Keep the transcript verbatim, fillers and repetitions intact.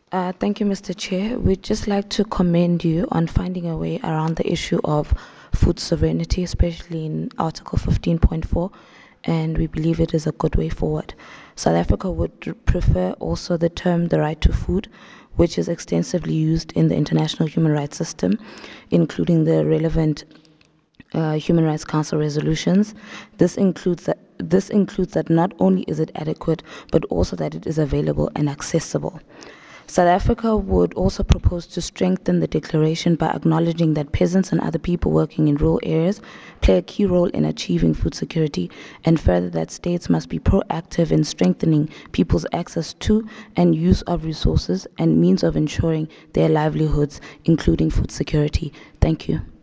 Uh, thank you, Mister Chair. We'd just like to commend you on finding a way around the issue of food sovereignty, especially in Article fifteen point four, and we believe it is a good way forward. South Africa would r- prefer also the term the right to food, which is extensively used in the international human rights system, including the relevant uh, Human Rights Council resolutions. This includes that this includes that not only is it adequate, but also that it is available and accessible. South Africa would also propose to strengthen the declaration by acknowledging that peasants and other people working in rural areas play a key role in achieving food security, and further that states must be proactive in strengthening people's access to and use of resources and means of ensuring their livelihoods, including food security. Thank you.